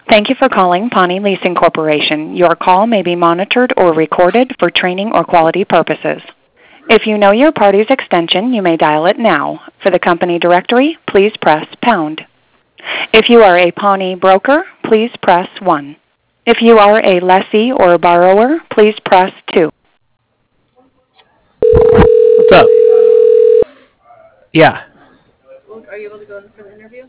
Thank you for calling Pawnee Leasing Corporation. Your call may be monitored or recorded for training or quality purposes. If you know your party's extension, you may dial it now. For the company directory, please press pound. If you are a Pawnee broker, please press 1. If you are a lessee or borrower, please press 2. What's up? Yeah. Are you able to go in for the interview?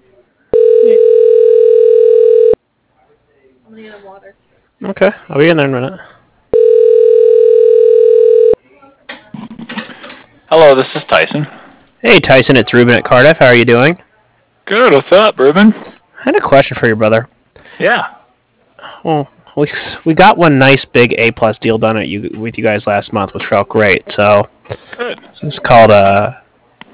I'm gonna get him water. Okay, I'll be in there in a minute. Hello, this is Tyson. Hey, Tyson, it's Ruben at Cardiff. How are you doing? Good, what's up, Ruben? I had a question for your brother. Yeah. Well, we got one nice big A-plus deal done with you guys last month, which felt great. So Good. it's called I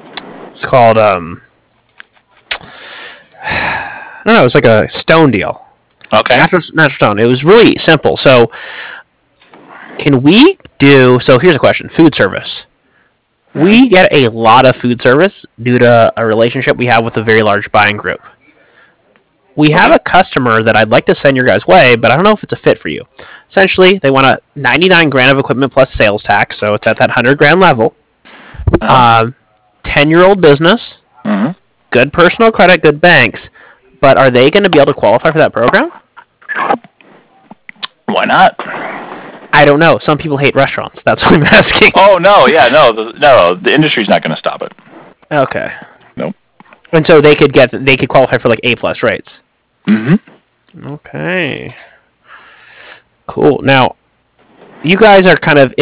don't know, it was like a stone deal. Okay. Natural stone. It was really simple. So can we do? So here's a question: food service. We get a lot of food service due to a relationship we have with a very large buying group. We have a customer that I'd like to send your guys' way, but I don't know if it's a fit for you. Essentially, they want a 99 grand of equipment plus sales tax, so it's at that 100 grand level. 10-year-old business, good personal credit, good banks, but are they going to be able to qualify for that program? Why not? I don't know. Some people hate restaurants. That's what I'm asking. Oh, no, yeah, no, the industry's not going to stop it. Okay. Nope. And so they could qualify for like A-plus rates. Mm-hmm. Okay. Cool. Now, you guys are kind of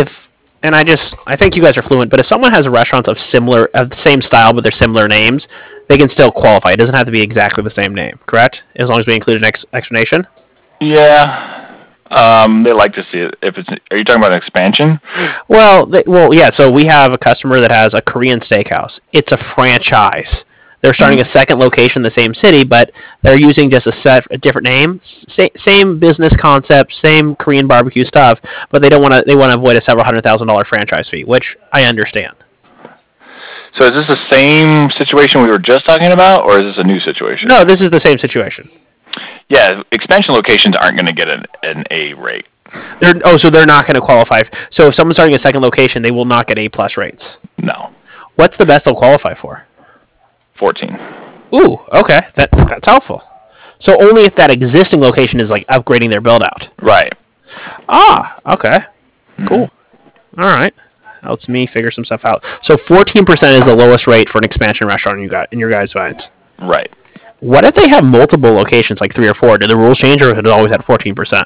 I think you guys are fluent, but if someone has a restaurant of the same style but they're similar names, they can still qualify. It doesn't have to be exactly the same name, correct? As long as we include an explanation. Yeah. They like to see it. Are you talking about an expansion? Well, yeah. So we have a customer that has a Korean steakhouse. It's a franchise. They're starting a second location in the same city, but they're using just a different name, same business concept, same Korean barbecue stuff, but they want to avoid a several $100,000 franchise fee, which I understand. So is this the same situation we were just talking about, or is this a new situation? No, this is the same situation. Yeah, expansion locations aren't going to get an A rate. So they're not going to qualify. So if someone's starting a second location, they will not get A-plus rates. No. What's the best they'll qualify for? 14. Ooh, okay. That's helpful. So only if that existing location is like upgrading their build out. Right. Ah, okay. Cool. All right. Helps me figure some stuff out. So 14% is the lowest rate for an expansion restaurant in your guys' minds. Right. What if they have multiple locations, like 3 or 4? Do the rules change, or is it always at 14%?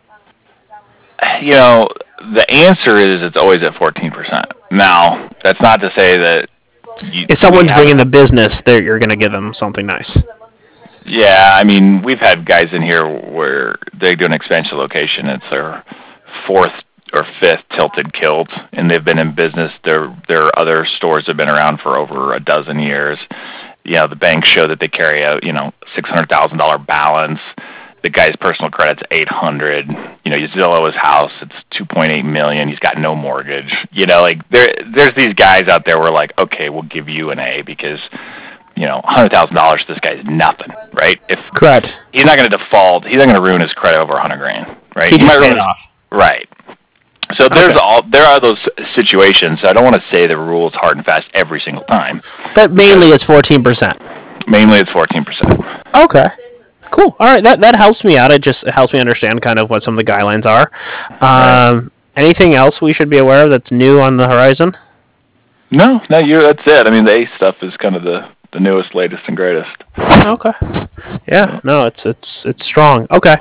You know, the answer is it's always at 14%. Now, that's not to say that if someone's bringing the business, you're going to give them something nice. Yeah, I mean, we've had guys in here where they do an expansion location. It's their 4th or 5th Tilted Kilt, and they've been in business. Their other stores have been around for over a dozen years. You know, the banks show that they carry a $600,000 balance. The guy's personal credit's $800,000. You know, you Zillow his house, it's $2.8 million. He's got no mortgage. You know, like there's these guys out there where like, okay, we'll give you an A because, you know, $100,000 to this guy's nothing, right? Correct. He's not going to default. He's not going to ruin his credit over $100,000, right? He might ruin it off. Right. So there are those situations. So I don't want to say the rule is hard and fast every single time. But mainly it's 14%. Mainly it's 14%. Okay. Cool. All right, that helps me out. It helps me understand kind of what some of the guidelines are. Right. Anything else we should be aware of that's new on the horizon? No, that's it. I mean, the ACE stuff is kind of the newest, latest, and greatest. Okay. Yeah. No, it's strong. Okay.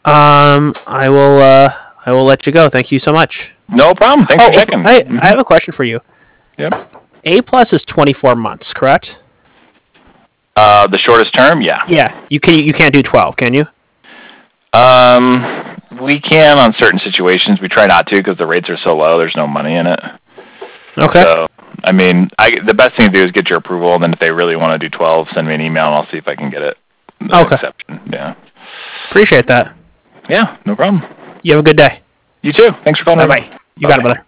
I will let you go. Thank you so much. No problem. Thanks for checking. I have a question for you. Yep. A+ is 24 months, correct? The shortest term, yeah. Yeah. You can't do 12, can you? We can on certain situations. We try not to because the rates are so low. There's no money in it. Okay. So, I mean, the best thing to do is get your approval, and then if they really want to do 12, send me an email, and I'll see if I can get it. Okay. Exception. Yeah. Appreciate that. Yeah, no problem. You have a good day. You too. Thanks for calling. Bye-bye. You got it, brother.